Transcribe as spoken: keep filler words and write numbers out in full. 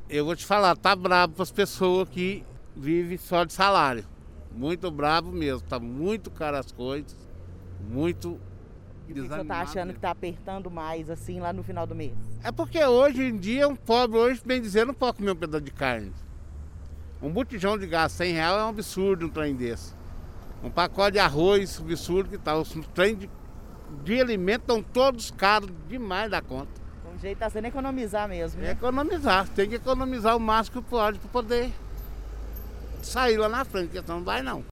Eu vou te falar, tá brabo para as pessoas que vivem só de salário. Muito brabo mesmo, tá muito caro as coisas, muito E o que que você tá desanimado achando mesmo. que tá apertando mais, assim, lá no final do mês? É porque hoje em dia, um pobre, hoje, bem dizer, não pode comer um pedaço de carne. Um botijão de gás cem reais é um absurdo um trem desse. Um pacote de arroz, absurdo que tá. Os trem de, de alimento estão todos caros demais da conta. O jeito tá sendo economizar mesmo, É né? economizar, tem que economizar o máximo que pode para poder sair lá na frente, porque senão não vai não.